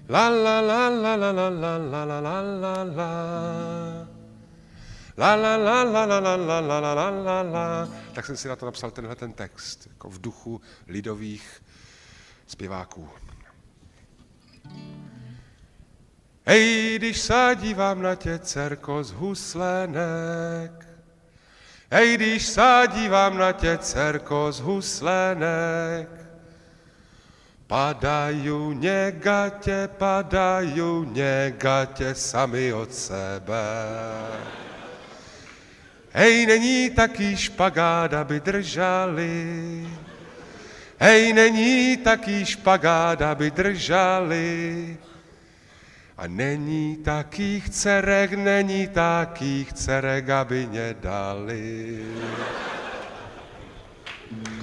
La la la la la la la la la la la la. La la la la la la la la la la la la. Tak jsem si na to napsal tenhle ten text, jako v duchu lidových zpěváků. Hej, když se dívám na tě, dcerko z huslenek. Hej, když se dívám na tě, dcerko z huslenek. Padají něgatě sami od sebe. Hej, není taký špagát, aby držali. Hej, není taký špagát, aby držali. A není takých dcerek, aby ně dali.